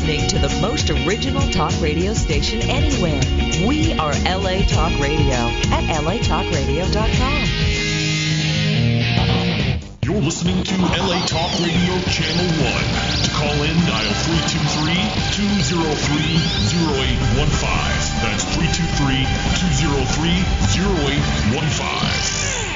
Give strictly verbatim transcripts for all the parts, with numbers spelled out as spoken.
listening to the most original talk radio station anywhere. We are L A Talk Radio at L A talk radio dot com. You're listening to L A Talk Radio Channel one. To call in, dial three two three, two zero three, zero eight one five. That's three two three, two zero three, zero eight one five.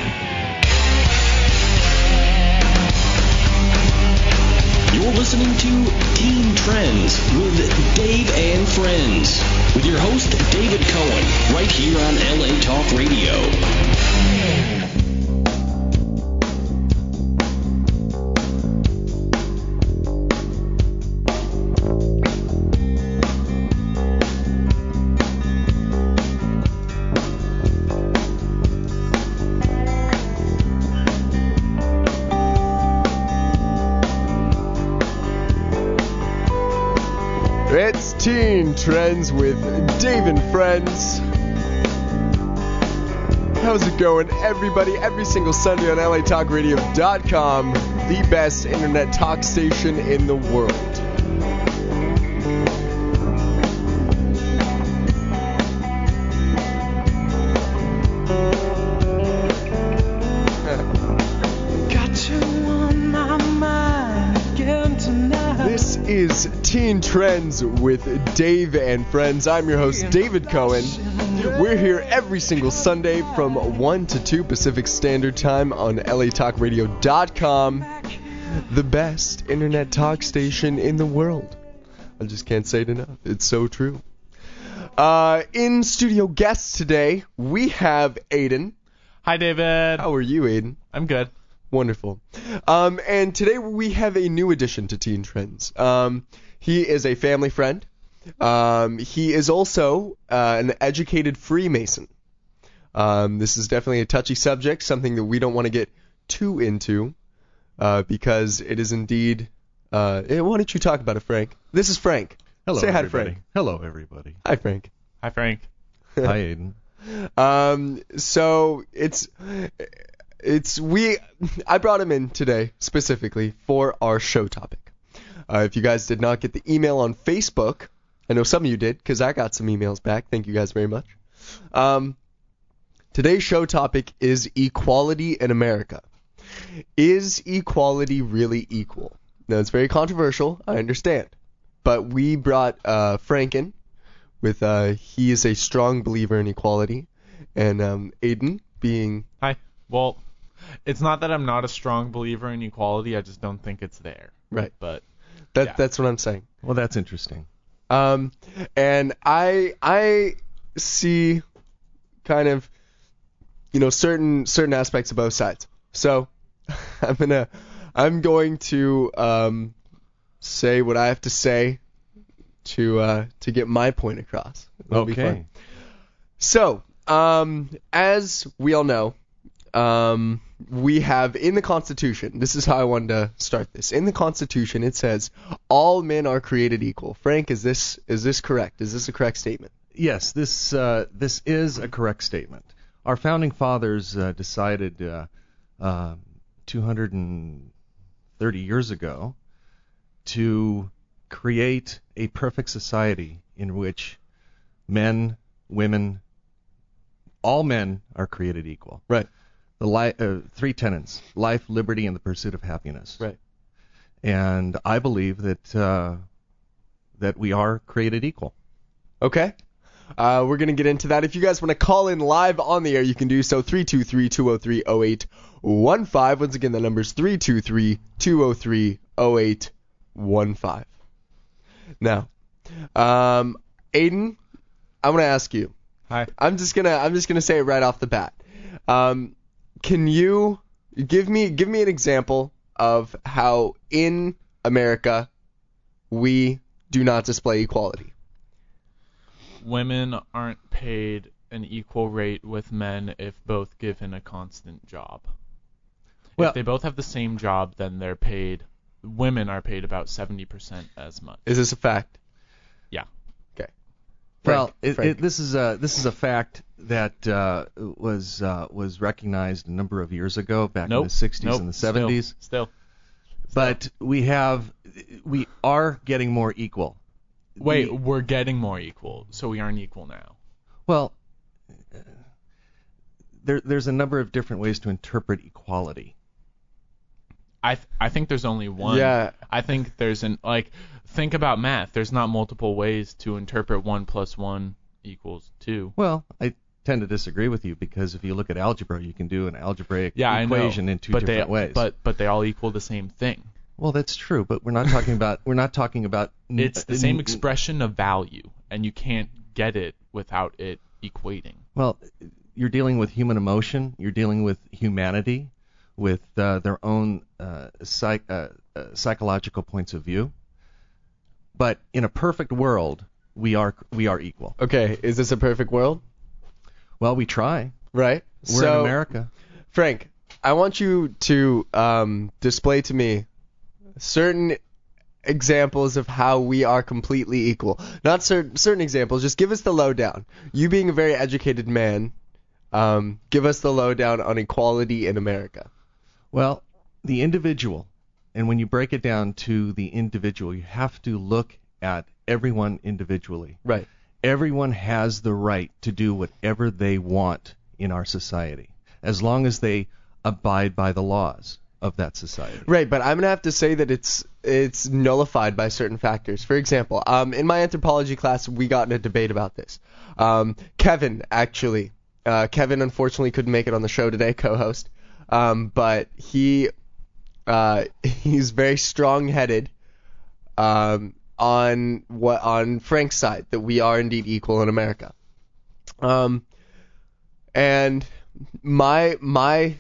You're listening to Teen Trends with Dave and Friends, with your host, David Cohen, right here on L A Talk Radio. It's Teen Trends with Dave and Friends. How's it going, everybody? Every single Sunday on L A talk radio dot com, the best internet talk station in the world. This is Teen Trends with Dave and Friends. I'm your host, David Cohen. We're here every single Sunday from one to two Pacific Standard Time on L A talk radio dot com, the best internet talk station in the world. I just can't say it enough. It's so true. Uh, in studio guests today, we have Aiden. Hi, David. How are you, Aiden? I'm good. Wonderful. Um, and today we have a new addition to Teen Trends. Um, he is a family friend. Um, he is also uh, an educated Freemason. Um, this is definitely a touchy subject, something that we don't want to get too into, uh, because it is indeed... Uh, eh, why don't you talk about it, Frank? This is Frank. Hello, Say hi everybody. to Frank. Hello, everybody. Hi, Frank. Hi, Frank. Hi, Aiden. Um, so it's... It's we. I brought him in today specifically for our show topic. Uh, if you guys did not get the email on Facebook, I know some of you did because I got some emails back. Thank you guys very much. Um, today's show topic is equality in America. Is equality really equal? Now it's very controversial. I understand, but we brought uh, Frank in with. Uh, he is a strong believer in equality, and um, Aiden being. Hi. Well, it's not that I'm not a strong believer in equality. I just don't think it's there. Right. But that yeah. that's what I'm saying. Well, that's interesting. Um, and I I see kind of, you know, certain certain aspects of both sides. So I'm gonna I'm going to um say what I have to say to uh to get my point across. It'll be Okay. fun. So um as we all know. Um, we have in the Constitution, this is how I wanted to start this. In the Constitution, it says all men are created equal. Frank, is this is this correct? Is this a correct statement? Yes, this uh, this is a correct statement. Our founding fathers uh, decided uh, uh, two hundred thirty years ago to create a perfect society in which men, women, all men are created equal. Right. The li- uh, three tenets: life, liberty, and the pursuit of happiness. Right. And I believe that uh, that we are created equal. Okay. Uh, we're going to get into that. If you guys want to call in live on the air, you can do so. three two three, two oh three, oh eight one five. Once again, the number is three two three, two oh three, oh eight one five. Now, um, Aiden, I want to ask you. Hi. I'm just gonna I'm just gonna say it right off the bat. Um, can you give me give me an example of how in America we do not display equality? Women aren't paid an equal rate with men if both given a constant job. Well, if they both have the same job, then they're paid. Women are paid about seventy percent as much. Is this a fact? Yeah. Okay. Well, Frank, it, Frank. it, this is a this is a fact that uh, was uh, was recognized a number of years ago, back Nope. in the sixties Nope. and the seventies. Still. Still. But we have we are getting more equal. Wait, the, we're getting more equal, so we aren't equal now. well, uh, there there's a number of different ways to interpret equality. I th- I think there's only one. Yeah. I think there's an like think about math. There's not multiple ways to interpret one plus one equals two. Well, I tend to disagree with you because if you look at algebra, you can do an algebraic Yeah, equation I know, in two but different they, ways. But but they all equal the same thing. Well, that's true, but we're not talking about we're not talking about. It's the same expression of value, and you can't get it without it equating. Well, you're dealing with human emotion. You're dealing with humanity, with uh, their own uh, psych, uh, uh, psychological points of view. But in a perfect world, we are we are equal. Okay, is this a perfect world? Well, we try. Right. We're so, in America. Frank, I want you to um, display to me certain examples of how we are completely equal. Not certain certain examples. Just give us the lowdown. You being a very educated man, um, give us the lowdown on equality in America. Well, the individual, and when you break it down to the individual, you have to look at everyone individually. Right. Everyone has the right to do whatever they want in our society, as long as they abide by the laws of that society. Right, but I'm gonna have to say that it's it's nullified by certain factors. For example, um, in my anthropology class, we got in a debate about this. Um, Kevin, actually, uh, Kevin unfortunately couldn't make it on the show today, co-host, um, but he uh, he's very strong-headed um, on what on Frank's side that we are indeed equal in America. Um, and my my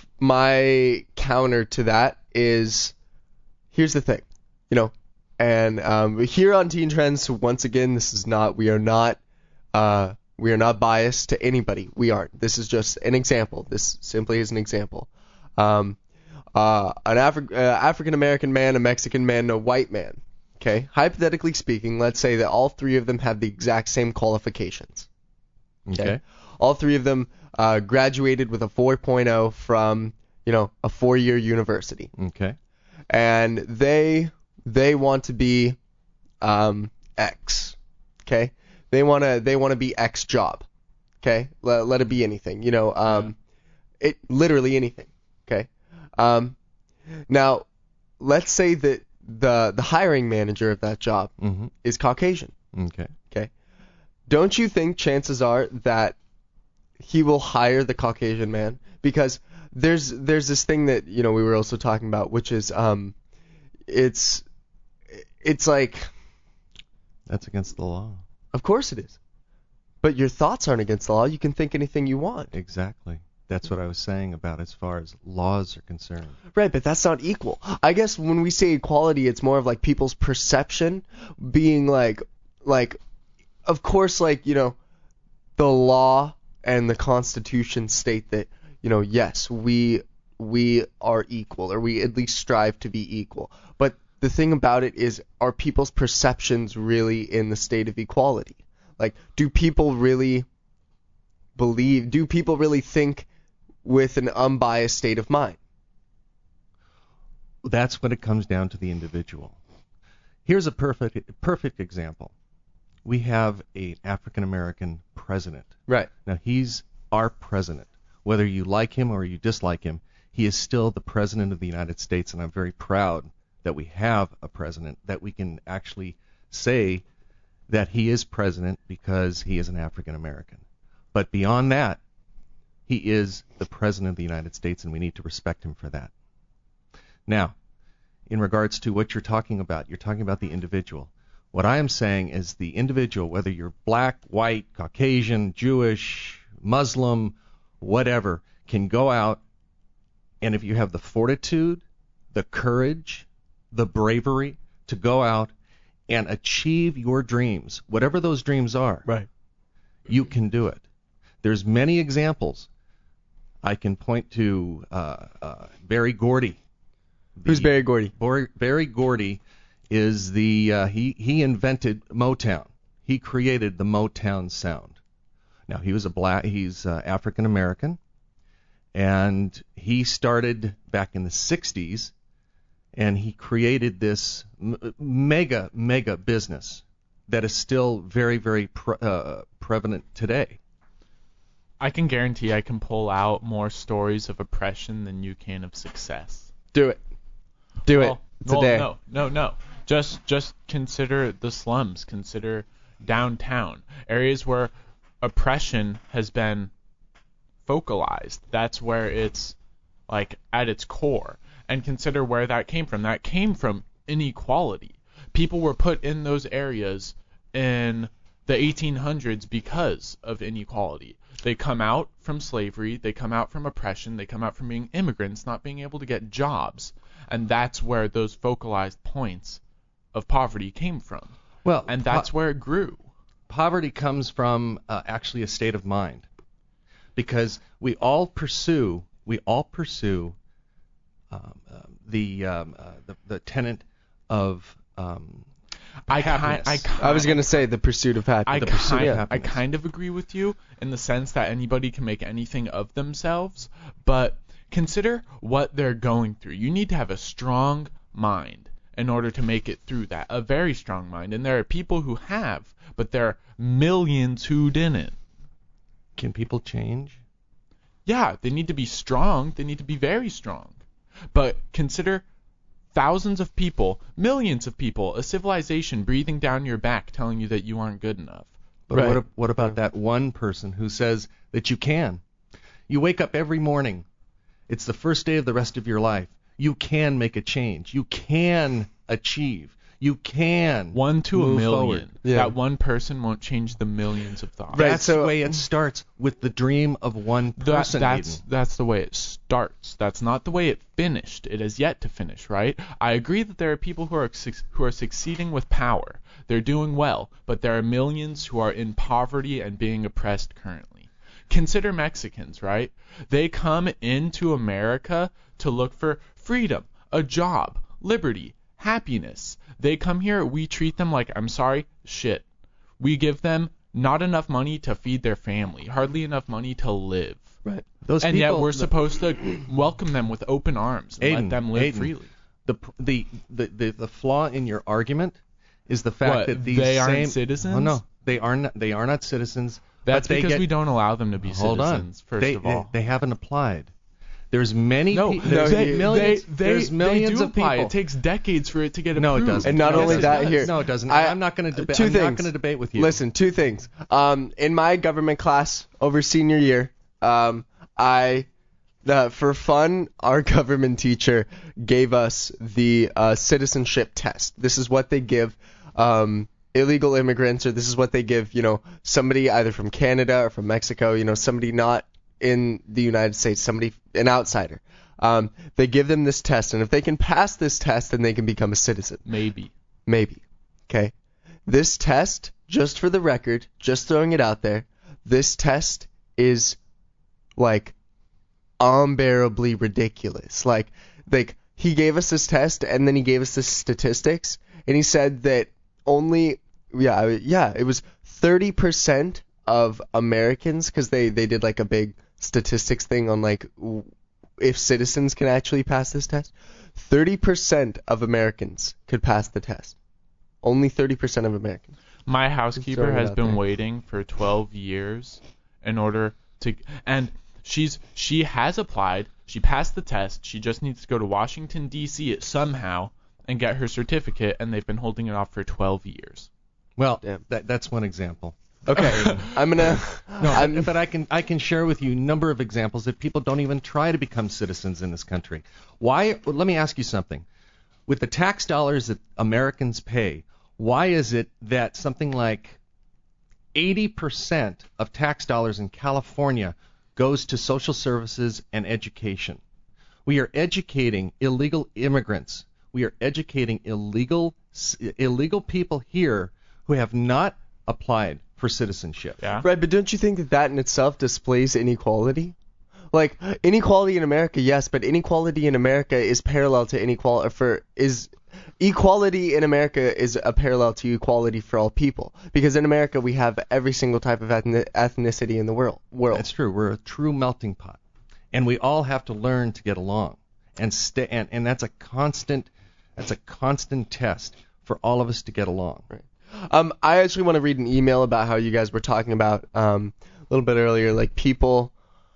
my counter to that is, here's the thing, you know, and um, here on Teen Trends, once again, this is not, we are not, uh, we are not biased to anybody. We aren't. This is just an example. This simply is an example. Um, uh, an Afri- uh, African American man, a Mexican man, and a white man. Okay, hypothetically speaking, let's say that all three of them have the exact same qualifications. Okay. Okay. All three of them uh, graduated with a four point oh from, you know, a four-year university, Okay. and they they want to be um, X. Okay, they want to they want to be X job. Okay, let, let it be anything. You know, um, it literally anything. Okay. Um, now, let's say that the the hiring manager of that job Mm-hmm. is Caucasian. Okay. Okay. Don't you think chances are that he will hire the Caucasian man? Because there's there's this thing that, you know, we were also talking about, which is um it's it's like, That's against the law. of course it is. But your thoughts aren't against the law. You can think anything you want. Exactly. That's what I was saying about as far as laws are concerned. Right, but that's not equal. I guess when we say equality, it's more of like people's perception being like like of course, like, you know, the law and the Constitution state that, you know, yes, we we are equal, or we at least strive to be equal. But the thing about it is, are people's perceptions really in the state of equality? Like, do people really believe, do people really think with an unbiased state of mind? That's when it comes down to the individual. Here's a perfect perfect example. We have an African American president. Right. Now, he's our president. Whether you like him or you dislike him, he is still the president of the United States, and I'm very proud that we have a president that we can actually say that he is president because he is an African American. But beyond that, he is the president of the United States, and we need to respect him for that. Now, in regards to what you're talking about, you're talking about the individual. What I am saying is the individual, whether you're black, white, Caucasian, Jewish, Muslim, whatever, can go out, and if you have the fortitude, the courage, the bravery to go out and achieve your dreams, whatever those dreams are, Right. you can do it. There's many examples. I can point to uh, uh, Barry Gordy. Who's The- Barry Gordy? Bor- Barry Gordy is the uh, he he invented Motown. He created the Motown sound. Now, he was a black he's uh, African American, and he started back in the sixties, and he created this m- mega mega business that is still very, very pre- uh, prevalent today. I can guarantee I can pull out more stories of oppression than you can of success. Do it. Do well, it well, today. No, no, no. Just just consider the slums. Consider downtown. Areas where oppression has been focalized. That's where it's like at its core. And consider where that came from. That came from inequality. People were put in those areas in the eighteen hundreds because of inequality. They come out from slavery, they come out from oppression, they come out from being immigrants, not being able to get jobs. And that's where those focalized points of poverty came from. Well, and that's po- where it grew. Poverty comes from uh, actually a state of mind. Because we all pursue, we all pursue um, uh, the, um, uh, the the tenet of um, I happiness. Kind, I, kind, I was going to say the pursuit of happiness. I, the pursuit kind, of I happiness. kind of agree with you in the sense that anybody can make anything of themselves, but consider what they're going through. You need to have a strong mind in order to make it through that, a very strong mind. And there are people who have, but there are millions who didn't. Can people change? Yeah, they need to be strong. They need to be very strong. But consider thousands of people, millions of people, a civilization breathing down your back telling you that you aren't good enough. But Right. what, what about that one person who says that you can? You wake up every morning. It's the first day of the rest of your life. You can make a change. You can achieve. You can One to a move million. forward. Yeah. That one person won't change the millions of thoughts. Right, That's so- the way it starts, with the dream of one That, person. that's Aiden. that's the way it starts. That's not the way it finished. It has yet to finish, right? I agree that there are people who are suc- who are succeeding with power. They're doing well, but there are millions who are in poverty and being oppressed currently. Consider Mexicans, right? They come into America to look for freedom, a job, liberty, happiness. They come here, we treat them like, I'm sorry, shit. We give them not enough money to feed their family, hardly enough money to live. Right. Those And people, yet we're the- supposed to welcome them with open arms and Aiden, let them live Aiden, freely. The, the the the the flaw in your argument is the fact What, that these they aren't same, citizens? Oh no, they are not. They are not citizens. That's but they because get, we don't allow them to be hold citizens, on. first they, of all. they, they haven't applied. There's many. no, pe- they, there's they, millions. they, there's millions they do of apply. people. It takes decades for it to get No, it approved. doesn't. And not Yes, only it that, does. here. No, it doesn't. I- I'm not going to debate. two I'm not things. going to debate with you. Listen, two things. Um, in my government class over senior year, um, I, the, for fun, our government teacher gave us the uh, citizenship test. This is what they give um, illegal immigrants, or this is what they give, you know, somebody either from Canada or from Mexico, you know, somebody not in the United States, somebody, an outsider. Um, they give them this test, and if they can pass this test, then they can become a citizen. Maybe. Maybe. Okay? This test, just for the record, just throwing it out there, this test is, like, unbearably ridiculous. Like, like he gave us this test, and then he gave us the statistics, and he said that only, yeah, yeah, it was thirty percent of Americans, because they, they did, like, a big statistics thing on, like, w- if citizens can actually pass this test. thirty percent of Americans could pass the test. Only thirty percent of Americans. My housekeeper throwing it has out been there. waiting for twelve years in order to, and she's she has applied. She passed the test. She just needs to go to Washington D C somehow and get her certificate, and they've been holding it off for twelve years. Well, Damn. that, that's one example. Okay, I'm gonna. No, I'm, but, but I can I can share with you a number of examples that people don't even try to become citizens in this country. Why? Well, let me ask you something. With the tax dollars that Americans pay, why is it that something like eighty percent of tax dollars in California goes to social services and education? We are educating illegal immigrants. We are educating illegal illegal people here who have not applied for citizenship. Yeah. right, but don't you think that that in itself displays inequality? Like, inequality in America, yes, but inequality in America is parallel to inequality for is equality in America is a parallel to equality for all people, because in America we have every single type of ethni- ethnicity in the world. World. That's true. We're a true melting pot, and we all have to learn to get along, and stay. And, and that's a constant. That's a constant test for all of us to get along. Right. Um, I actually want to read an email about how you guys were talking about um, a little bit earlier, like people,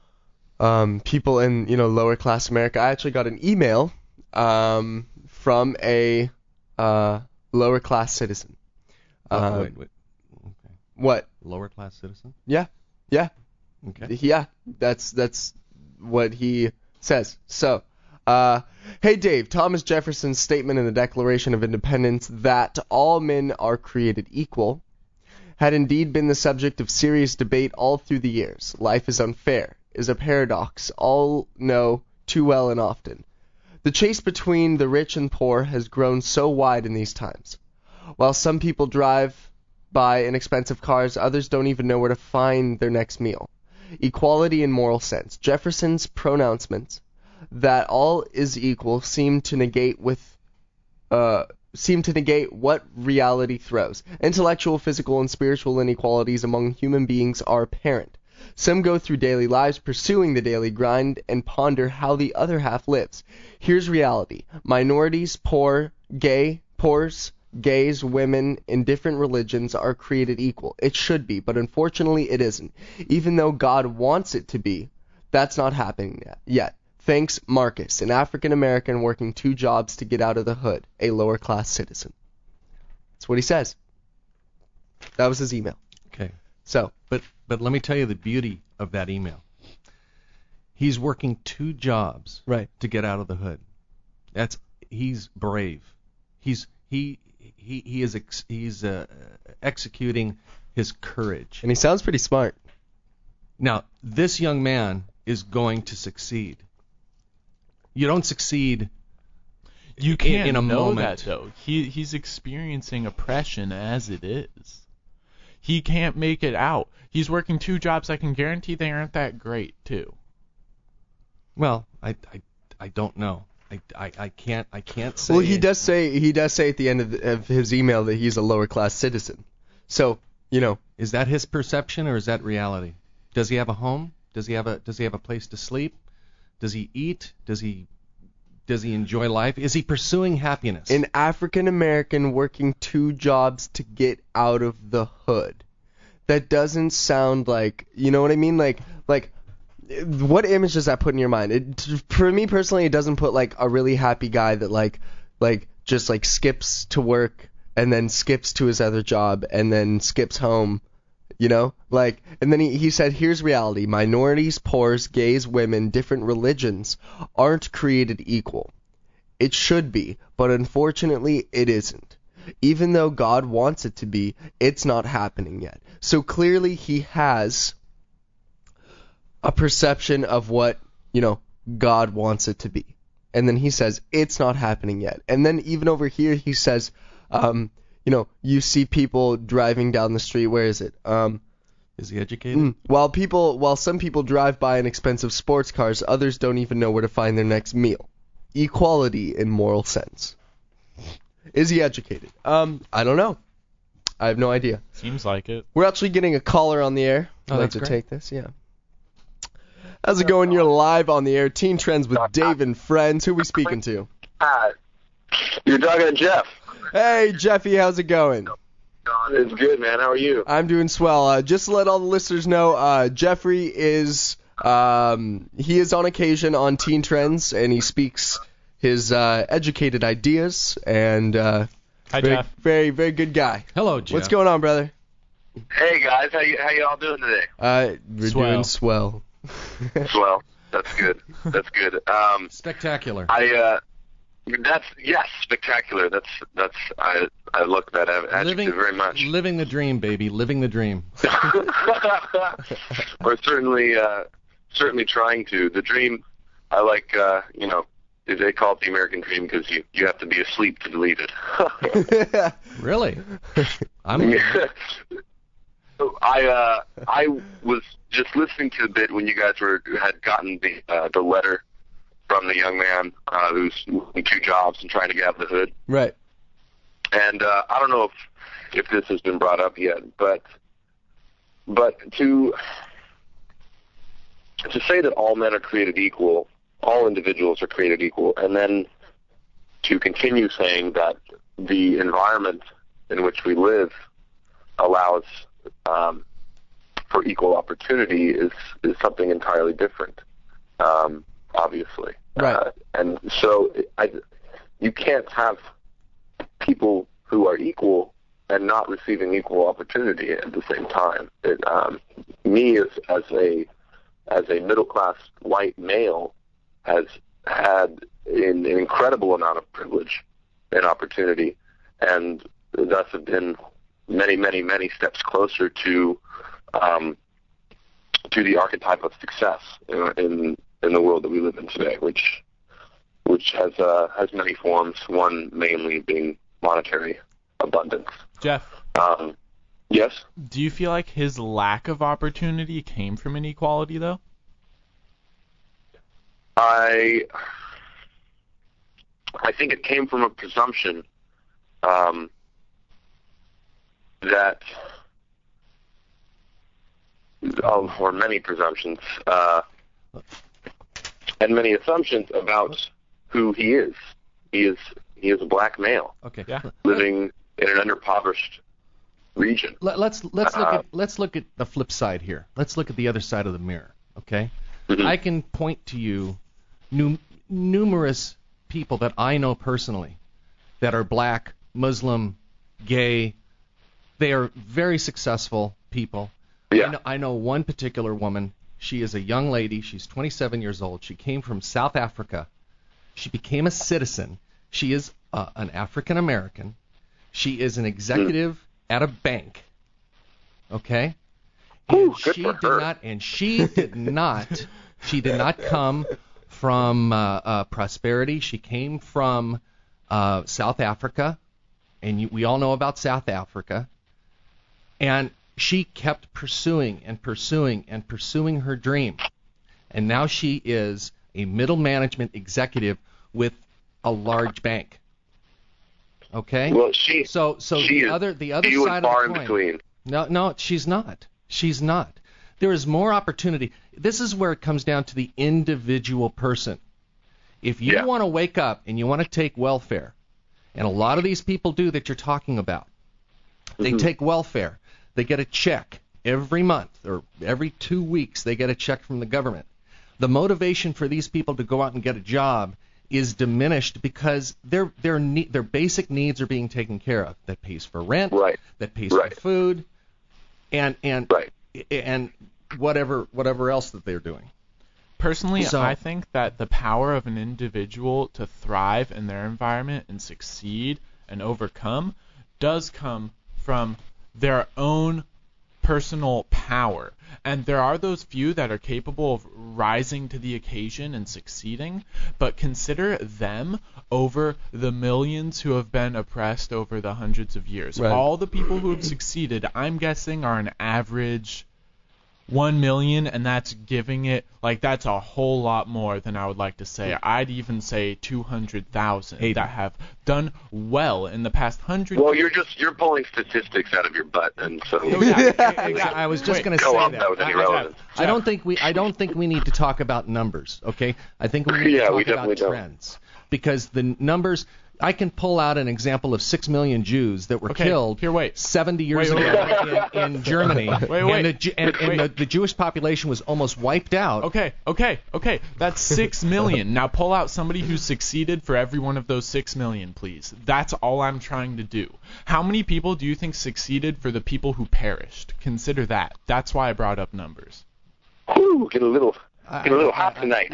um, people in you know lower class America. I actually got an email um, from a uh, lower class citizen. Oh, Uh, wait, wait. Okay. What? Lower class citizen? Yeah, yeah, Okay. yeah. That's that's what he says. So. Uh, hey Dave, Thomas Jefferson's statement in the Declaration of Independence that all men are created equal had indeed been the subject of serious debate all through the years. Life is unfair, is a paradox all know too well and often. The chase between the rich and poor has grown so wide in these times. While some people drive by in expensive cars, others don't even know where to find their next meal. Equality in moral sense. Jefferson's pronouncements that all is equal seem to negate with uh, seem to negate what reality throws. Intellectual, physical, and spiritual inequalities among human beings are apparent. Some go through daily lives pursuing the daily grind and ponder how the other half lives. Here's reality. Minorities, poor, gay, poors, gays, women in different religions are created equal. It should be, but unfortunately it isn't. Even though God wants it to be, that's not happening yet. Thanks, Marcus, an African-American working two jobs to get out of the hood, a lower-class citizen. That's what he says. That was his email. Okay. So, But but let me tell you the beauty of that email. He's working two jobs right. to get out of the hood. That's he's brave. He's he he he is ex, he's uh, executing his courage. And he sounds pretty smart. Now, this young man is going to succeed. You don't succeed You can't in a know moment. that though. He he's experiencing oppression as it is. He can't make it out. He's working two jobs. I can guarantee they aren't that great too. Well, I, I, I don't know. I, I, I can't I can't say. Well, he does say he does say at the end of, the, of his email that he's a lower-class citizen. So, you know, Is that his perception or is that reality? Does he have a home? Does he have a Does he have a place to sleep? Does he eat? Does he Does he enjoy life? Is he pursuing happiness? an African-American working two jobs to get out of the hood. That doesn't sound like, you know what I mean? Like, like, what image does that put in your mind? It, for me personally, it doesn't put like a really happy guy that like, like just like skips to work and then skips to his other job and then skips home, you know? Like, and then he, he said, here's reality. Minorities, poors, gays, women, different religions aren't created equal. It should be, but unfortunately it isn't. Even though God wants it to be, it's not happening yet. So clearly he has a perception of what, you know, God wants it to be. And then he says, it's not happening yet. And then even over here he says, um, you know, you see people driving down the street. Where is it? Um, Is he educated? mm, while people, while some people drive by in expensive sports cars, others don't even know where to find their next meal. Equality in moral sense. Is he educated? Um, I don't know. I have no idea. Seems like it. We're actually getting a caller on the air. Oh, I'd like that's to great. take this, yeah. How's it going? You're live on the air. Teen Trends with Dave and Friends. Who are we speaking to? Uh, you're talking to Jeff. Hey, Jeffy, how's it going? It's good, man. How are you? I'm doing swell. Uh, just to let all the listeners know, uh, Jeffrey is um, he is on occasion on Teen Trends, and he speaks his uh, educated ideas. And uh, Hi, very, Jeff. very, very good guy. Hello, Jeff. What's going on, brother? Hey guys, how you how you all doing today? Uh, we're Swell. doing swell. Well, that's good. That's good. Um, Spectacular. I uh, that's yes, spectacular. That's that's I I look that adjective living, very much. living the dream, baby. Living the dream. We're certainly uh, certainly trying to. The dream, I like. Uh, you know, they call it the American dream because you you have to be asleep to believe it. Really? I'm. I uh I was just listening to the bit when you guys were had gotten the uh, the letter from the young man uh, who's working two jobs and trying to get out of the hood. Right. And uh, I don't know if if this has been brought up yet, but but to to say that all men are created equal, all individuals are created equal, and then to continue saying that the environment in which we live allows um, for equal opportunity is is something entirely different, um, obviously. Right. Uh, and so I, you can't have people who are equal and not receiving equal opportunity at the same time. It, um, me as as a as a middle class white male has had an, an incredible amount of privilege and opportunity, and thus have been many, many, many steps closer to um, to the archetype of success in, in in the world that we live in today, which which has uh, has many forms. One mainly being monetary abundance. Jeff. Um, yes. Do you feel like his lack of opportunity came from inequality, though? I I think it came from a presumption um, that, oh, or many presumptions, uh, and many assumptions about who he is. He is he is a black male Okay. Yeah. living in an underpoverished region. Let, let's let's look Uh, at let's look at the flip side here. Let's look at the other side of the mirror. Okay. Mhm. I can point to you num- numerous people that I know personally that are black, Muslim, gay. They are very successful people. Yeah. I know, I know one particular woman. She is a young lady. She's twenty-seven years old. She came from South Africa. She became a citizen. She is uh, an African American. She is an executive at a bank. Okay? And Ooh, good she for did her. not and she did not she did not come from uh, uh, prosperity. She came from uh, South Africa, and you, we all know about South Africa. And she kept pursuing and pursuing and pursuing her dream. And now she is a middle management executive with a large bank. Okay? Well, she So so she the is other the other few side and far of the in coin. between. No, no, she's not. She's not. There is more opportunity. This is where it comes down to the individual person. If you Yeah. want to wake up and you want to take welfare, and a lot of these people do that you're talking about, they Mhm. take welfare. They get a check every month or every two weeks. They get a check from the government. The motivation for these people to go out and get a job is diminished because their their ne- their basic needs are being taken care of. That pays for rent, Right. that pays Right. for food, and and Right. and whatever whatever else that they're doing. Personally, So- I think that the power of an individual to thrive in their environment and succeed and overcome does come from their own personal power. And there are those few that are capable of rising to the occasion and succeeding, but consider them over the millions who have been oppressed over the hundreds of years. Right. All the people who have succeeded, I'm guessing, are an average one million, and that's giving it, like, that's a whole lot more than I would like to say. I'd even say two hundred thousand Hey. that have done well in the past hundred. Well, you're just you're pulling statistics out of your butt, and so Oh, yeah. Exactly. I was just Wait, going to go say off that. that with any I- I- relevance. I don't think we I don't think we need to talk about numbers, okay? I think we need Yeah, to talk we about definitely don't. trends because the n- numbers. I can pull out an example of six million Jews that were Okay, killed here, wait. seventy years Wait, wait, ago in, in Germany, Wait, wait, and, the, Ju- and, and wait. the, the Jewish population was almost wiped out. Okay, okay, okay. That's six million. Now pull out somebody who succeeded for every one of those six million, please. That's all I'm trying to do. How many people do you think succeeded for the people who perished? Consider that. That's why I brought up numbers. Whew, get a little get a little I- hot I- tonight.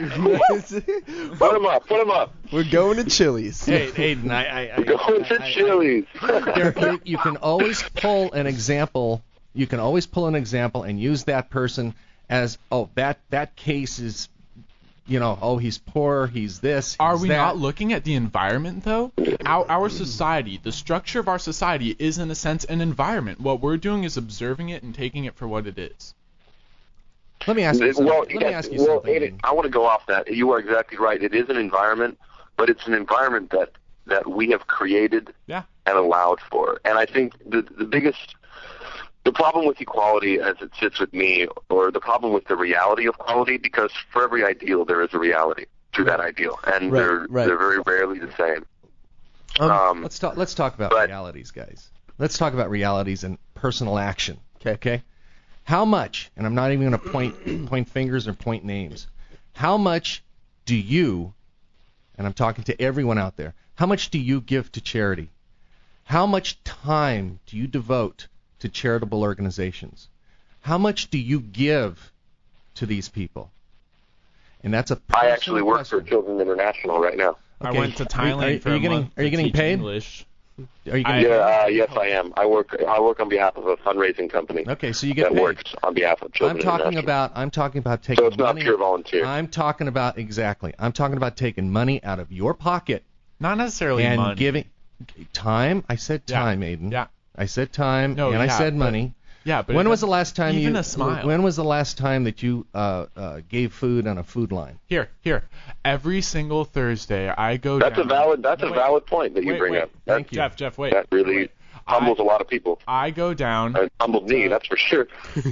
Put him up, put him up. We're going to Chili's. Hey, Aiden, I, I, I, Going to I- I- Chili's. there, you, you can always pull an example. You can always pull an example and use that person as, oh, that that case is, you know, oh, he's poor, he's this. Are he's we that. not looking at the environment, though? Our, our society, the structure of our society is, in a sense, an environment. What we're doing is observing it and taking it for what it is. Let me ask you something. well, Let me yes, ask you well, something. Aiden, Aiden. I want to go off that. You are exactly right. It is an environment, but it's an environment that, that we have created Yeah. and allowed for. And I think the the biggest, the problem with equality as it sits with me, or the problem with the reality of equality, because for every ideal there is a reality to that ideal, and Right, they're right. they're very rarely the same. Um, Um, let's talk. Let's talk about but- realities, guys. Let's talk about realities and personal action. Okay. Okay. How much? And I'm not even going to point point fingers or point names. How much do you? And I'm talking to everyone out there. How much do you give to charity? How much time do you devote to charitable organizations? How much do you give to these people? And that's a I actually work question. for Children International right now. I Okay. went to Thailand Are you- are for you a getting- month are you to getting teach paid? English. Are you I- gonna, Yeah, uh, yes, I am. I work. I work on behalf of a fundraising company okay, so you get that paid. works on behalf of Children I'm talking International. about I'm talking about taking So it's not money. pure volunteer. I'm talking about exactly. I'm talking about taking money out of your pocket Not necessarily and money. giving time. I said Yeah. time, Aiden. Yeah. I said time, No, and I yeah, said but- money. Yeah, but When it was the doesn't- last time even you? a smile. When was the last time that you uh, uh, gave food on a food line? Here, here. Every single Thursday, I go That's down. a valid. That's No, a wait. valid point that you Wait, bring wait. up. That, Thank you. Jeff, Jeff, wait. that really wait. humbles I, a lot of people. I go down. It humbled me, Uh, that's for sure.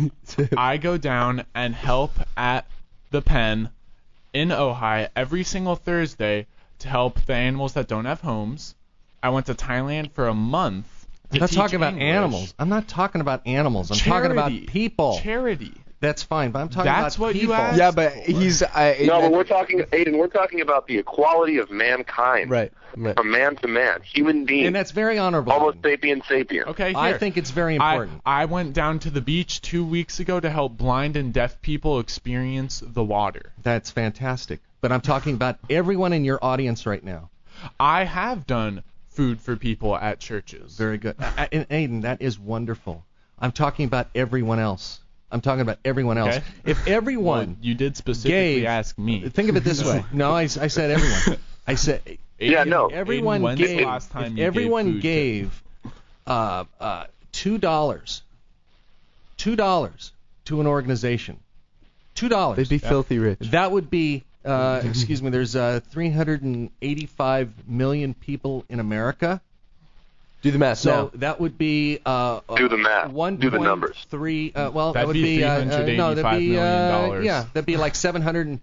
I go down and help at the pen in Ojai every single Thursday to help the animals that don't have homes. I went to Thailand for a month. To I'm not teach talking about English. animals. I'm not talking about animals. I'm Charity. talking about people. Charity. That's fine, but I'm talking That's about what you people. asked. Yeah, but he's I, No, but that- we're talking, Aiden. We're talking about the equality of mankind, right. right. from man to man, human being, And that's very honorable. Homo sapien sapien. Okay, here. I think it's very I, important. I went down to the beach two weeks ago to help blind and deaf people experience the water. That's fantastic. But I'm talking about everyone in your audience right now. I have done food for people at churches. Very good. A- and Aiden, that is wonderful. I'm talking about everyone else. I'm talking about everyone else. Okay. If Well, everyone you did specifically gave, ask me. think of it this way. No, I, I said everyone. I said Yeah, Aiden- no. everyone Aiden, when's gave. the last time if you everyone gave, food gave uh, uh, two dollars, two dollars to an organization, two dollars. They'd be filthy rich. That would be, uh, excuse me, there's uh, three hundred eighty-five million people in America. Do the math So now. that would be uh, Do the math. One Do the numbers. Three. Uh, well, That'd that would be be, uh, uh, no, that'd be three hundred eighty-five million uh, dollars. yeah, that'd be like seven hundred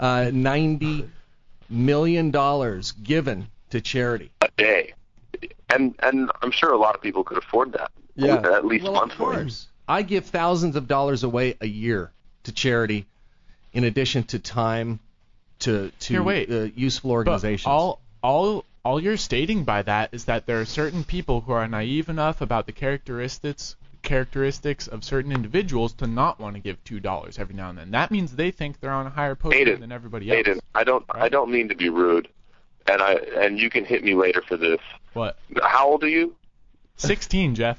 ninety million dollars given to charity. A day, and and I'm sure a lot of people could afford that. Yeah. At least Well, of monthly. course. I give thousands of dollars away a year to charity, in addition to time to to Here, wait. Uh, useful But organizations. all, all, all you're stating by that is that there are certain people who are naive enough about the characteristics characteristics of certain individuals to not want to give two dollars every now and then. That means they think they're on a higher podium Aiden, than everybody else. Aiden, I don't I Right? don't mean to be rude, and I and you can hit me later for this. What? How old are you? Sixteen, Jeff.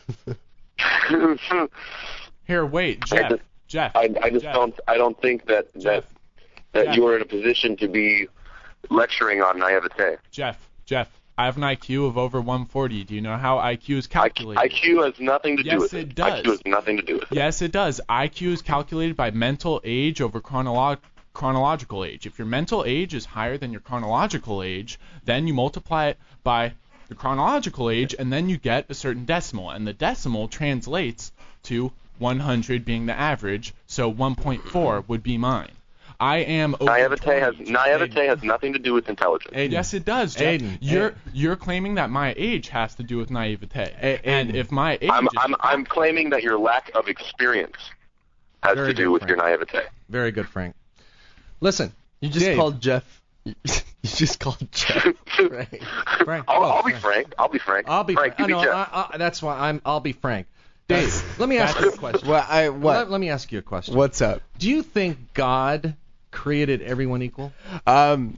Here, wait, Jeff. just- Jeff. I, I just Jeff, don't I don't think that that Jeff. that Jeff. you are in a position to be lecturing on naivete. Jeff. Jeff. I have an I Q of over one forty. Do you know how I Q is I, calculated? I Q has nothing to Yes, do with it it. does. I Q has nothing to do with it. Yes, it does. I Q is calculated by mental age over chronolo- chronological age. If your mental age is higher than your chronological age, then you multiply it by the chronological age, and then you get a certain decimal. And the decimal translates to one hundred being the average, so one point four would be mine. I am over Naivete has twenty. naivete has nothing to do with intelligence. Aiden, Yes, it does, Jeff. Aiden, you're Aiden. you're claiming that my age has to do with naivete, A- and Aiden. if my age I'm is I'm I'm claiming that your lack of experience has Very to do good, with Frank. your naivete. Very good, Frank. Listen, You just Dave. called Jeff. You just called Jeff. Right. Frank. I'll, oh, I'll be Frank. frank. I'll be frank. I'll be frank. frank. You I be know, Jeff. I, I, that's why I'm. I'll be frank. Dave, let me ask you a question. Well, I what? Let, let me ask you a question. What's up? Do you think God created everyone equal? Um,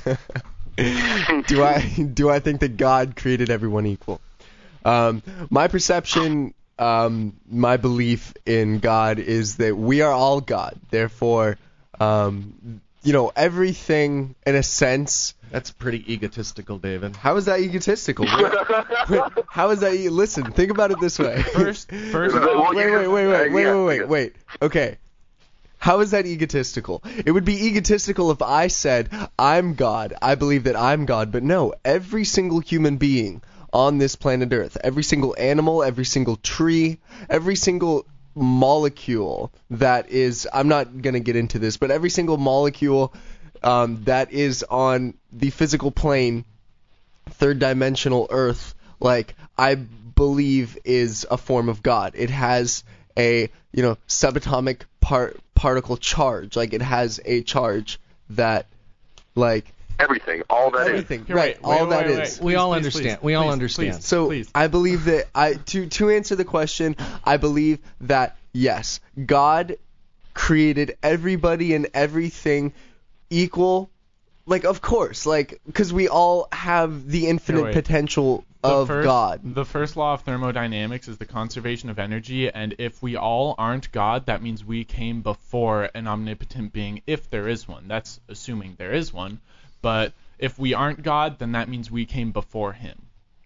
do I do I think that God created everyone equal? Um, my perception, um, my belief in God is that we are all God. Therefore, um, you know, everything in a sense. That's pretty egotistical, David. How is that egotistical? How is that? e- Listen, think about it this way. First, first Well, off, you wait, wait, just- wait, wait, uh, wait, yeah, wait, wait, yeah. wait. Okay. How is that egotistical? It would be egotistical if I said, I'm God, I believe that I'm God, but no, every single human being on this planet Earth, every single animal, every single tree, every single molecule that is, I'm not going to get into this, but every single molecule um, that is on the physical plane, third dimensional Earth, like I believe is a form of God. It has a, you know, subatomic part particle charge. Like it has a charge that, like, Everything, all that is. everything, Here, right? wait, all wait, that wait, is. wait. We all Please, understand. please, We all please, understand. please. So Please. I believe that I to to answer the question, I believe that yes, God created everybody and everything equal. Like, of course, like, because we all have the infinite wait. potential The of first, God. The first law of thermodynamics is the conservation of energy, and if we all aren't God, that means we came before an omnipotent being, if there is one. That's assuming there is one. But if we aren't God, then that means we came before him.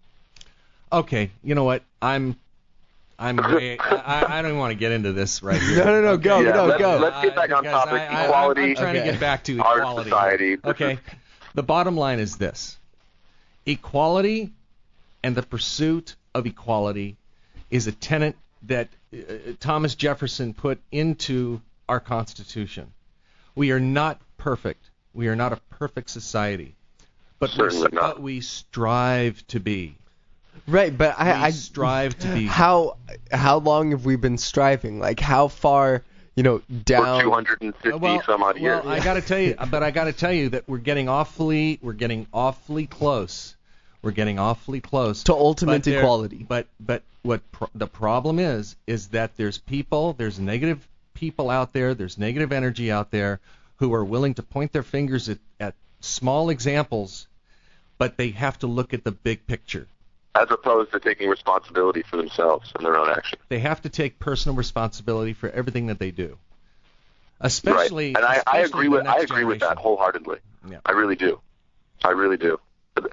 Okay, you know what? I'm, I'm. Way, I, I don't want to get into this right here. No, no, no, go, Yeah, no, let's- go. let's get back on because topic. I, I, Equality. I'm trying Okay. to get back to Our equality. society. Okay. The bottom line is this: equality and the pursuit of equality is a tenet that uh, Thomas Jefferson put into our Constitution. We are not perfect. We are not a perfect society, but we, Certainly not. but we strive to be. Right, but We I, I strive to be. how how long have we been striving? Like, how far, you know, For down? two hundred fifty well, some odd years. well, I got to tell you, but I got to tell you that we're getting awfully, we're getting awfully close. We're getting awfully close To ultimate But there- equality. But but what pro- the problem is is that there's people, there's negative people out there, there's negative energy out there who are willing to point their fingers at, at small examples, but they have to look at the big picture. As opposed to taking responsibility for themselves and their own actions. They have to take personal responsibility for everything that they do. Especially, right. And I, I especially agree the with I next agree with that generation. wholeheartedly. Yeah. I really do. I really do.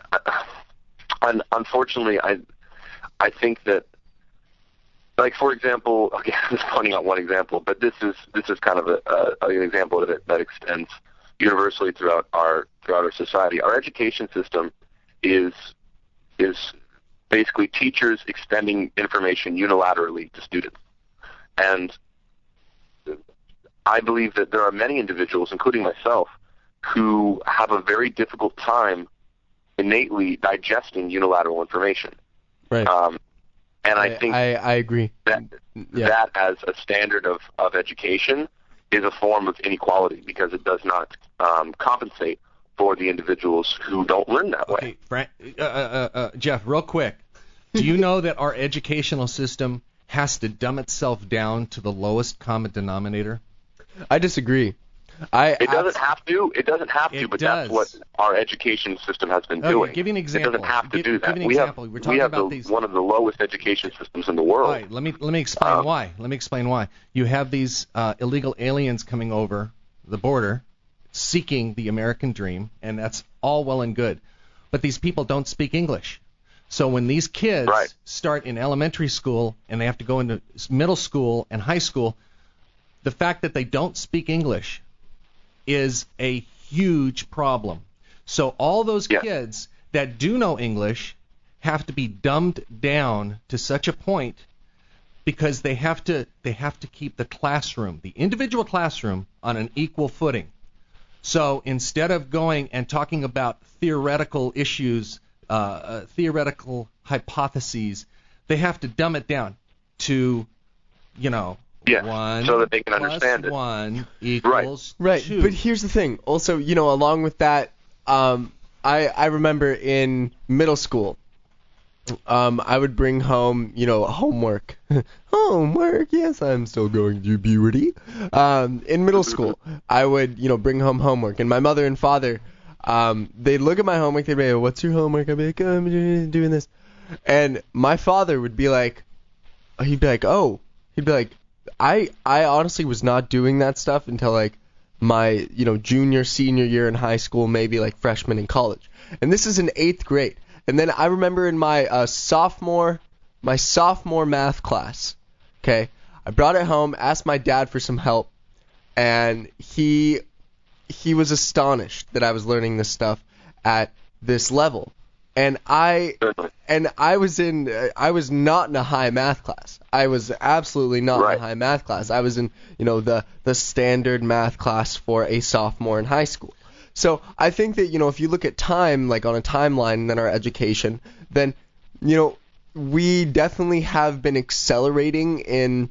And unfortunately, I I think that, like, for example, again, just pointing out one example, but this is this is kind of a, a, an example that that extends universally throughout our throughout our society. Our education system is is basically teachers extending information unilaterally to students, and I believe that there are many individuals, including myself, who have a very difficult time innately digesting unilateral information. Right. Um, and I, think I, I agree. that Yeah. that as a standard of, of education is a form of inequality because it does not um, compensate for the individuals who don't learn that way. Okay, Frank, uh, uh, uh, Jeff, real quick. Do you know that our educational system has to dumb itself down to the lowest common denominator? I disagree. I It doesn't abs- have to. It doesn't have to, It but does. that's what our education system has been Okay, doing. give you an example. It doesn't have to Give- do give that. an we example. have, We're talking we have about the, these- one of the lowest education systems in the world. All right, let me let me explain Um, why. Let me explain why. You have these uh, illegal aliens coming over the border, seeking the American dream, and that's all well and good. But these people don't speak English. So when these kids Right. start in elementary school and they have to go into middle school and high school, the fact that they don't speak English is a huge problem. So all those Yeah. kids that do know English have to be dumbed down to such a point because they have to they have to keep the classroom, the individual classroom, on an equal footing. So instead of going and talking about theoretical issues, uh, uh, theoretical hypotheses, they have to dumb it down to, you know, Yes, one so that they can plus understand it. one equals Right, two. but here's the thing. Also, you know, along with that, um, I I remember in middle school, um, I would bring home, you know, homework. homework, yes, I'm still going through puberty. Um, in middle school, I would, you know, bring home homework, and my mother and father, um, they'd look at my homework. They'd be like, "What's your homework?" I'd be like, "Oh, I'm doing this," and my father would be like, he'd be like, "Oh," he'd be like, I I honestly was not doing that stuff until like my, you know, junior, senior year in high school, maybe like freshman in college. And this is in eighth grade. And then I remember in my uh, sophomore, my sophomore math class, okay, I brought it home, asked my dad for some help, and he he was astonished that I was learning this stuff at this level. And I and I was in uh, I was not in a high math class. I was absolutely not Right. in a high math class. I was in, you know, the the standard math class for a sophomore in high school. So I think that, you know, if you look at time, like on a timeline, and then our education, then you know, we definitely have been accelerating in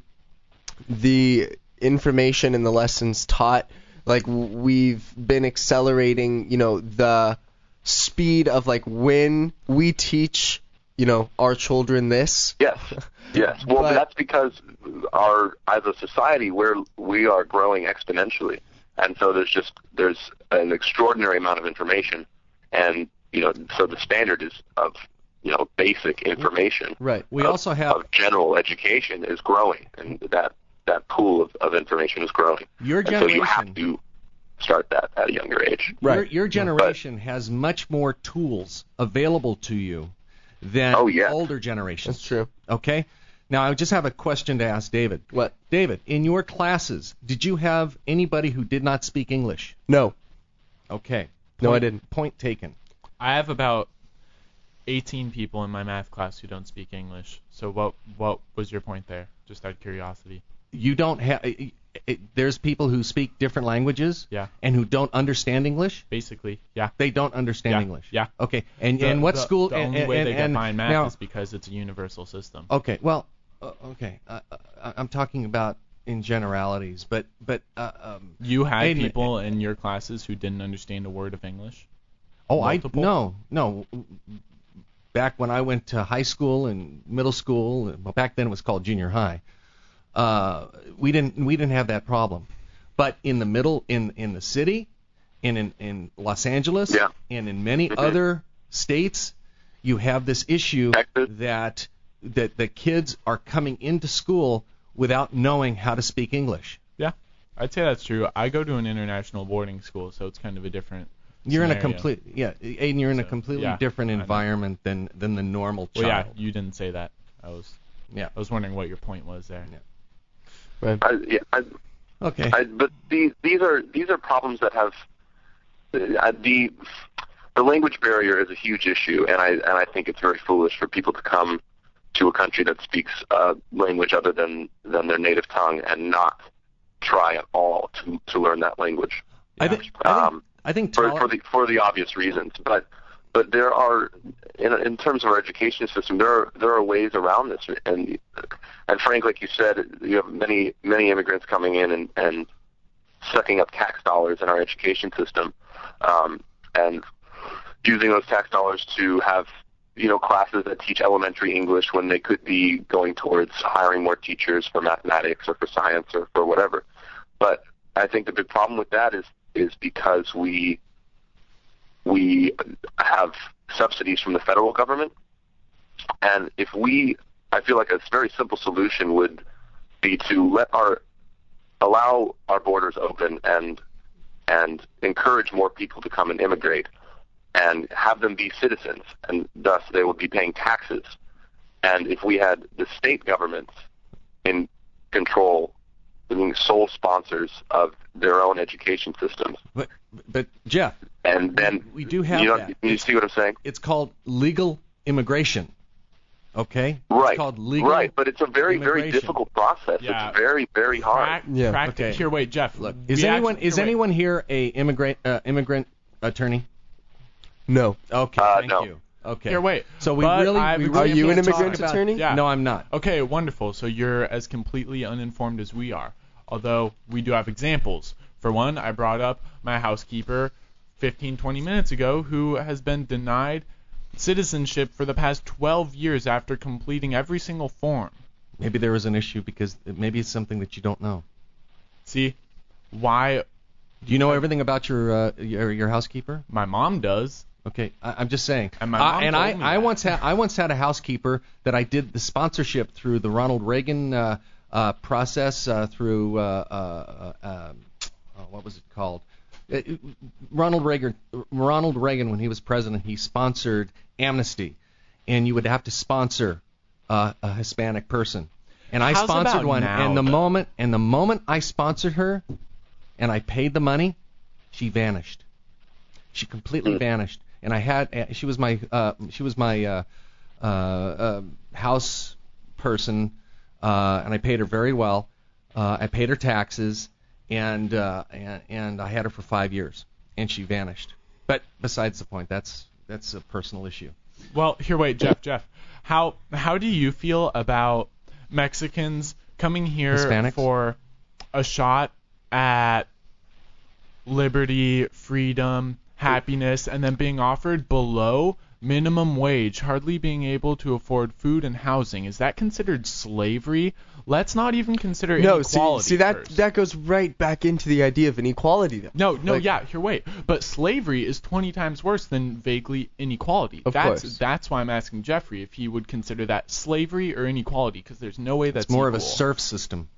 the information and the lessons taught. Like, we've been accelerating, you know, the speed of, like, when we teach, you know, our children this. Yes, yes. Well, But- that's because our as a society we're we are growing exponentially, and so there's just there's an extraordinary amount of information, and you know, so the standard is of you know basic information. Right. We of, also have of general education is growing, and that that pool of, of information is growing. your And so you have generation. to start that at a younger age. Your, Right. your generation has much more tools available to you than Oh, yeah. older generations. That's true. Okay? Now, I just have a question to ask David. What? David, in your classes, did you have anybody who did not speak English? No. Okay. No, I Point- didn't. Point taken. I have about eighteen people in my math class who don't speak English. So what what was your point there? Just out of curiosity. You don't have. There's people who speak different languages Yeah. and who don't understand English. Basically, yeah. They don't understand Yeah, English. yeah. Okay. And The- and what the- school? The and, only way and, they get and by in math now, is because it's a universal system. Okay. Well. Uh, okay. Uh, uh, I'm talking about in generalities, but but uh, um, You had Wait a minute. people in your classes who didn't understand a word of English. oh, multiple? I no no. Back when I went to high school and middle school, well, back then it was called junior high. Uh, we didn't we didn't have that problem, but in the middle in in the city, and in in Los Angeles, Yeah. and in many Mhm. other states, you have this issue Texas. that that the kids are coming into school without knowing how to speak English. Yeah, I'd say that's true. I go to an international boarding school, so it's kind of a different. You're in a scenario. complete yeah, and you're in a So, completely yeah, different I know. environment than than the normal Well, yeah, child. you didn't say that. I was. Yeah. I was wondering what your point was there. Yeah. Right. I, yeah, I, Okay. I, but these these are these are problems that have uh, the the language barrier is a huge issue, and I and I think it's very foolish for people to come to a country that speaks uh, language other than than their native tongue and not try at all to to learn that language. I think I think, Um, I think for, toler- for the for the obvious reasons, but but there are in in terms of our education system, there are there are ways around this, and and Frank, like you said, you have many many immigrants coming in and and sucking up tax dollars in our education system, um, and using those tax dollars to have you know classes that teach elementary English when they could be going towards hiring more teachers for mathematics or for science or for whatever. But I think the big problem with that is is because we we have subsidies from the federal government, and if we, I feel like a very simple solution would be to let our allow our borders open and and encourage more people to come and immigrate, and have them be citizens, and thus they would be paying taxes. And if we had the state governments in control, being sole sponsors of their own education systems, but but Jeff, and then we do have you know, that. You see what I'm saying? It's called legal immigration. Okay? Right. It's called legal right, but it's a very, very immigration. difficult process. Yeah. It's very, very hard. Prac- Yeah. practi- Okay. Here, wait, Jeff. Look, we is anyone actually- is here, wait. anyone here a immigrant uh, immigrant attorney? No. Okay, Uh, thank no. you. Okay. Here, wait. So we But really I've we agreed really Are you can't an talk immigrant about- attorney? Yeah. No, I'm not. Okay, wonderful. So you're as completely uninformed as we are. Although we do have examples. For one, I brought up my housekeeper fifteen, twenty minutes ago who has been denied citizenship for the past twelve years after completing every single form. Maybe there was an issue because maybe it's something that you don't know. See, why Do you know everything about your uh, your, your housekeeper? my mom does. Okay, I, I'm just saying. And my Uh, mom and told I, me I that. once had I once had a housekeeper that I did the sponsorship through the Ronald Reagan uh, uh, process uh, through uh, uh, uh, oh, what was it called? Uh, Ronald Reagan. Ronald Reagan, when he was president, he sponsored amnesty, and you would have to sponsor uh, a Hispanic person. And I How's sponsored about one, now, and the though? moment and the moment I sponsored her, and I paid the money, she vanished. She completely Hmm. vanished. And I had uh, she was my uh, she was my uh, uh, uh, house person, uh, and I paid her very well. Uh, I paid her taxes, and, uh, and and I had her for five years, and she vanished. But besides the point, that's that's a personal issue. Well, here, wait, Jeff, Jeff. how how do you feel about Mexicans coming here Hispanics? for a shot at liberty, freedom, happiness, and then being offered below minimum wage, hardly being able to afford food and housing? Is that considered slavery? Let's not even consider No, see, inequality see that first. that goes right back into the idea of inequality. Though. No, no, Like- yeah, here, wait. But slavery is twenty times worse than vaguely inequality. Of that's course. that's why I'm asking Jeffrey if he would consider that slavery or inequality, because there's no way that's It's more of a equal. serf system.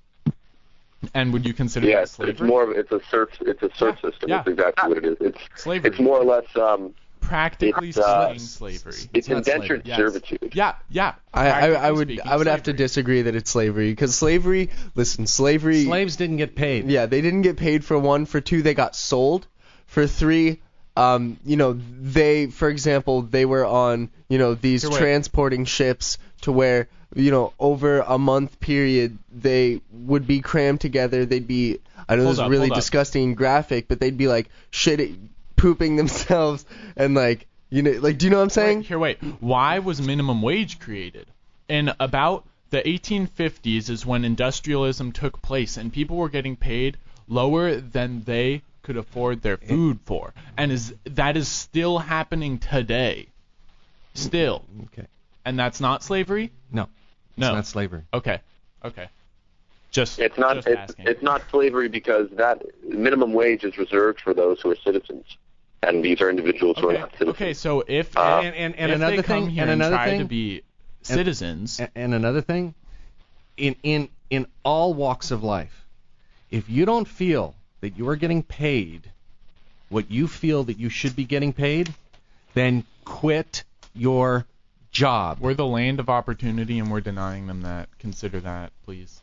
And would you consider Yeah, that it's, slavery? it's more of it's a serf it's a serf Yeah, system. yeah. That's exactly what it is. It's Slavery. it's more or less um Practically it's, uh, speaking, slavery. it's, not indentured Yes. servitude. Yeah, yeah. I, I, I practically would speaking, I would have to slavery. disagree that it's slavery, because slavery, listen, slavery. Slaves didn't get paid. Yeah, they didn't get paid for one. For two, they got sold. For three, um, you know, they, for example, they were on, you know, these Here, wait. transporting ships to where, you know, over a month period, they would be crammed together. They'd be, I know Hold this is up, really hold up. disgusting and graphic, but they'd be like shit, pooping themselves and like, you know, like, do you know what I'm saying? Wait, here, wait. Why was minimum wage created? In about the eighteen fifties is when industrialism took place, and people were getting paid lower than they could afford their food for, and is that is still happening today. Still, Okay. and that's not slavery? No. It's No. not slavery. Okay, okay. Just It's not just it's, asking. it's not slavery because that minimum wage is reserved for those who are citizens, and these are individuals who are Okay, not citizens. okay. So if Uh, and and, and if another they come thing, here and and another try thing, to be citizens, and, and another thing, in in in all walks of life, if you don't feel that you are getting paid what you feel that you should be getting paid, then quit your job. we're the land of opportunity, and we're denying them that. Consider that, please.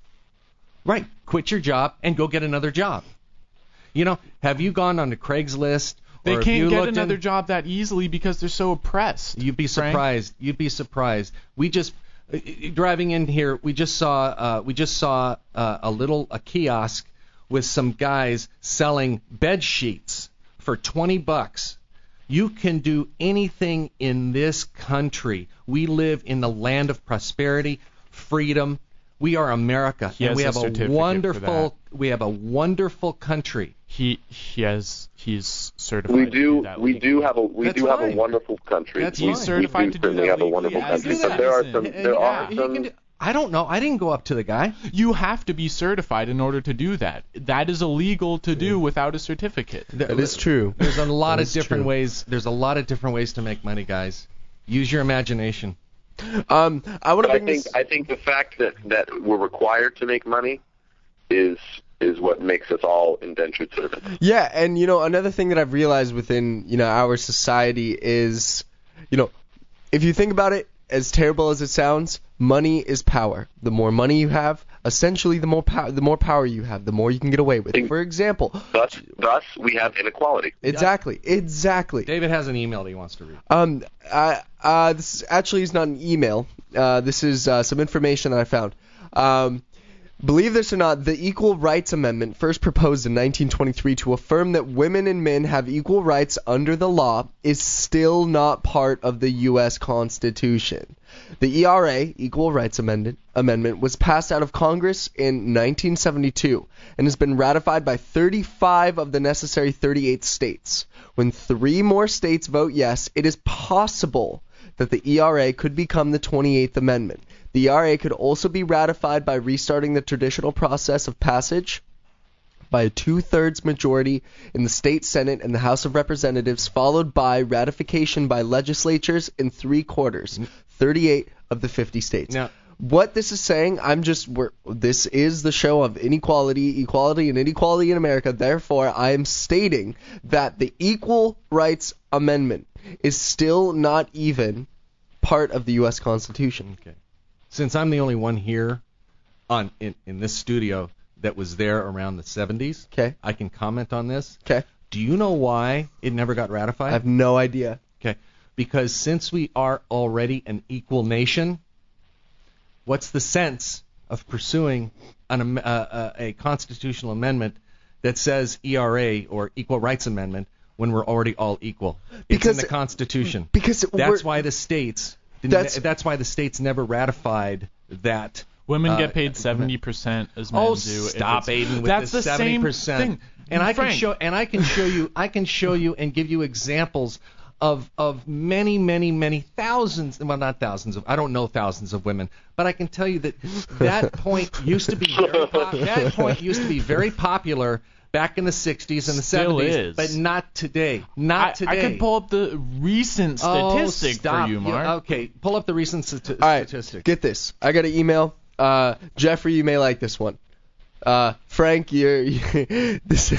Right. Quit your job and go get another job. You know, have you gone on to Craigslist? They or have can't you get looked another in, job that easily because they're so oppressed. You'd be Frank. surprised. You'd be surprised. We just uh, driving in here. We just saw. Uh, we just saw uh, a little a kiosk with some guys selling bed sheets for twenty bucks. You can do anything in this country. We live in the land of prosperity, freedom. We are America, He and has we a have a certificate for wonderful. We have a wonderful country. He he has he's certified. We to do that we do legally. have a we That's do have fine. a wonderful country. That's we, fine. He's certified we to do do certainly that have a legally wonderful as country, a but there are citizen. some And there yeah, are He some can do- I don't know. I didn't go up to the guy. You have to be certified in order to do that. That is illegal to do without a certificate. That is true. There's a lot That of is different true. ways. There's a lot of different ways to make money, guys. Use your imagination. Um, I want to But I bring think this. I think the fact that, that we're required to make money is is what makes us all indentured servants. Yeah, and you know, another thing that I've realized within, you know, our society is, you know, if you think about it, as terrible as it sounds, money is power. The more money you have, essentially the more power the more power you have, the more you can get away with. For example, Thus thus we have inequality. exactly, exactly. David has an email that he wants to read. Um, uh, uh, this is, actually is not an email. Uh, this is uh, some information that I found. Um, believe this or not, the Equal Rights Amendment, first proposed in nineteen twenty-three to affirm that women and men have equal rights under the law, is still not part of the U S Constitution. The E R A, Equal Rights Amendment, Amendment, was passed out of Congress in nineteen seventy-two and has been ratified by thirty-five of the necessary thirty-eight states. When three more states vote yes, it is possible that the E R A could become the twenty-eighth Amendment. The E R A could also be ratified by restarting the traditional process of passage by a two-thirds majority in the state Senate and the House of Representatives, followed by ratification by legislatures in three quarters, thirty-eight of the fifty states. Now- what this is saying, I'm just, we're, this is the show of inequality, equality, and inequality in America. Therefore, I am stating that the Equal Rights Amendment is still not even part of the U S Constitution. Okay. Since I'm the only one here on in, in this studio that was there around the seventies, Okay. I can comment on this. Okay. Do you know why it never got I ratified? have no idea. Okay. Because since we are already an equal nation, what's the sense of pursuing an, am- uh, uh, a constitutional amendment that says E R A or Equal Rights Amendment when we're already all equal? It's Because- in the Constitution. Because That's we're, why the states That's that's why the states never ratified that. Women uh, get paid seventy percent as men Oh, do. if stop, it's- Aiden, with That's this the seventy same percent. thing. And I can Frank, show and I can show you I can show you and give you examples of of many many many thousands, well not thousands of I don't know thousands of women, but I can tell you that that point used to be very pop, that point used to be very popular back in the sixties and the Still seventies, is. but not today. Not I, today. I could pull up the recent statistic oh, stop. for you, Mark. Okay, pull up the recent stati- All right, statistic. get this. I got an email. Uh, Jeffrey, you may like this one. Uh, Frank, you're, you're this.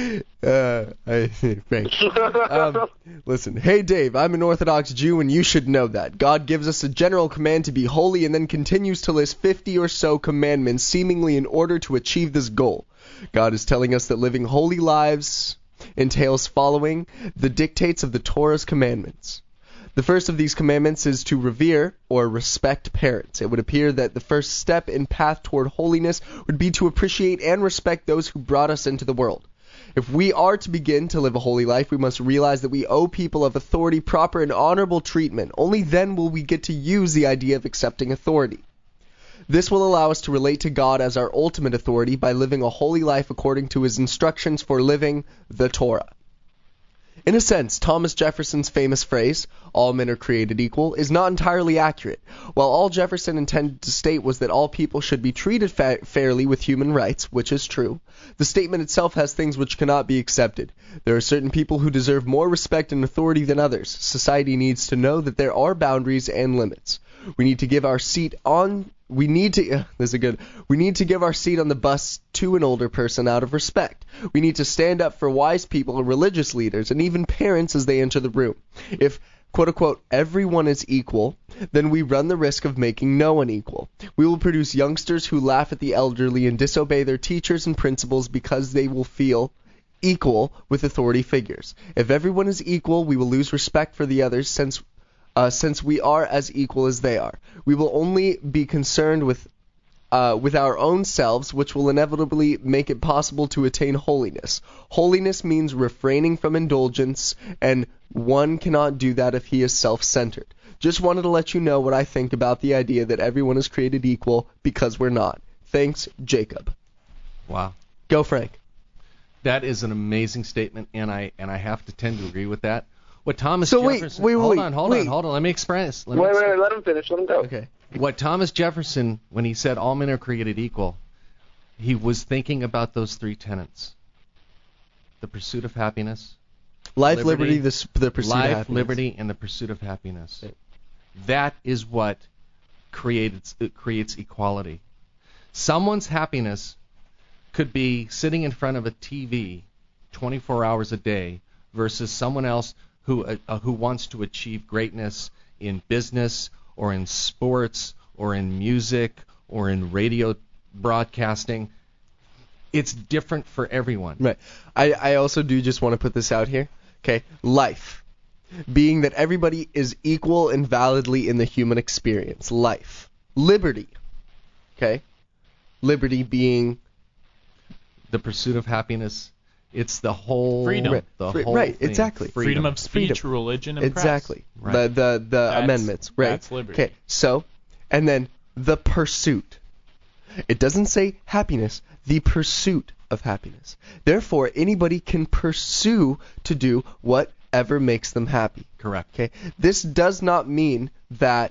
Uh, I, Frank. Um, listen, hey Dave, I'm an Orthodox Jew, and you should know that God gives us a general command to be holy, and then continues to list fifty or so commandments, seemingly in order to achieve this goal. God is telling us that living holy lives entails following the dictates of the Torah's commandments. The first of these commandments is to revere or respect parents. It would appear that the first step in path toward holiness would be to appreciate and respect those who brought us into the world. If we are to begin to live a holy life, we must realize that we owe people of authority proper and honorable treatment. Only then will we get to use the idea of accepting authority. This will allow us to relate to God as our ultimate authority by living a holy life according to his instructions for living the Torah. In a sense, Thomas Jefferson's famous phrase, all men are created equal, is not entirely accurate. While all Jefferson intended to state was that all people should be treated fa- fairly with human rights, which is true, the statement itself has things which cannot be accepted. There are certain people who deserve more respect and authority than others. Society needs to know that there are boundaries and limits. We need to give our seat on... We need to... Uh, this is a good... We need to give our seat on the bus to an older person out of respect. We need to stand up for wise people and religious leaders and even parents as they enter the room. If, quote-unquote, everyone is equal, then we run the risk of making no one equal. We will produce youngsters who laugh at the elderly and disobey their teachers and principals because they will feel equal with authority figures. If everyone is equal, we will lose respect for the others since... Uh, since we are as equal as they are. We will only be concerned with uh, with our own selves, which will inevitably make it possible to attain holiness. Holiness means refraining from indulgence, and one cannot do that if he is self-centered. Just wanted to let you know what I think about the idea that everyone is created equal, because we're not. Thanks, Jacob. Wow. Go, Frank. That is an amazing statement, and I and I have to tend to agree with that. What Thomas So wait, Jefferson... wait, wait, hold wait, on, hold wait. on, hold on. Let me express. Let me Wait, wait, express. wait, let him finish. Let him go. Okay. What Thomas Jefferson, when he said all men are created equal, he was thinking about those three tenets. The pursuit of happiness. Life, Liberty, liberty, the, s- the pursuit life, of happiness. liberty, and the pursuit of happiness. That is what creates it creates equality. Someone's happiness could be sitting in front of a T V twenty-four hours a day versus someone else who uh, who wants to achieve greatness in business or in sports or in music or in radio broadcasting. It's different for everyone. Right. I, I also do just want to put this out here. Okay. Life. Being that everybody is equal and validly in the human experience. Life. Liberty. Okay. Liberty being... The pursuit of happiness. It's the whole... Freedom. Right, The Free- whole right, thing. exactly. Freedom of speech, Freedom. religion, and Exactly. Right. The the, the That's- amendments. Right. that's liberty. Okay. So, and then the pursuit. It doesn't say happiness. The pursuit of happiness. Therefore, anybody can pursue to do whatever makes them happy. Correct. Okay. This does not mean that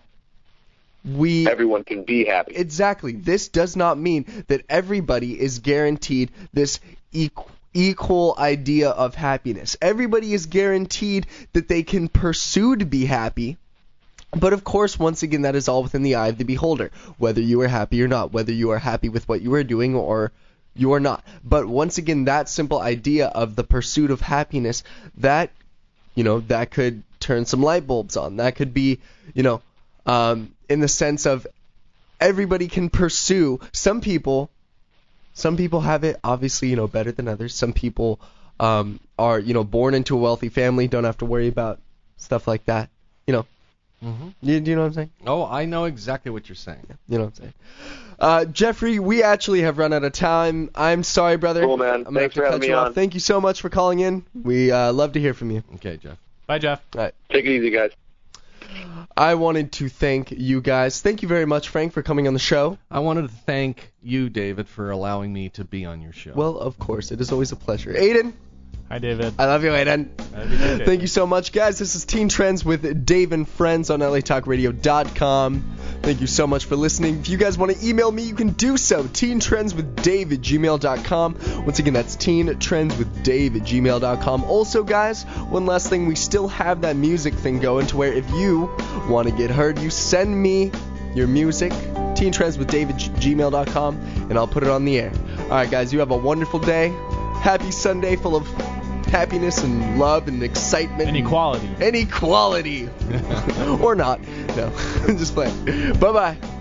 we... Everyone can be happy. Exactly. This does not mean that everybody is guaranteed this equal equal idea of happiness. Everybody is guaranteed that they can pursue to be happy. But of course, once again, that is all within the eye of the beholder, whether you are happy or not, whether you are happy with what you are doing or you are not. But once again, that simple idea of the pursuit of happiness, that, you know, that could turn some light bulbs on. That could be, you know, um, in the sense of everybody can pursue. Some people, some people have it obviously, you know, better than others. Some people um, are, you know, born into a wealthy family, don't have to worry about stuff like that. You know, Mm-hmm. you, do you know what I'm saying? Oh, I know exactly what you're saying. You know what I'm saying? Uh, Jeffrey, we actually have run out of time. I'm sorry, brother. Cool, man. I'm gonna Thanks have to for cut having you me off. on. Thank you so much for calling in. We uh, love to hear from you. Okay, Jeff. Bye, Jeff. All right. Take it easy, guys. I wanted to thank you guys. Thank you very much, Frank, for coming on the show. I wanted to thank you, David, for allowing me to be on your show. Well, of course. It is always a pleasure. Aiden. Hi, David. I love you, Aiden. I love you too, David. Thank you so much, guys. This is Teen Trends with Dave and Friends on L A Talk Radio dot com. Thank you so much for listening. If you guys want to email me, you can do so. teen trends with dave at gmail dot com. Once again, that's teen trends with dave at gmail dot com. Also, guys, one last thing. We still have that music thing going to where if you want to get heard, you send me your music, teen trends with dave at gmail dot com, and I'll put it on the air. All right, guys, you have a wonderful day. Happy Sunday full of happiness and love and excitement. And equality. And equality. Or not. No. Just playing. Bye-bye.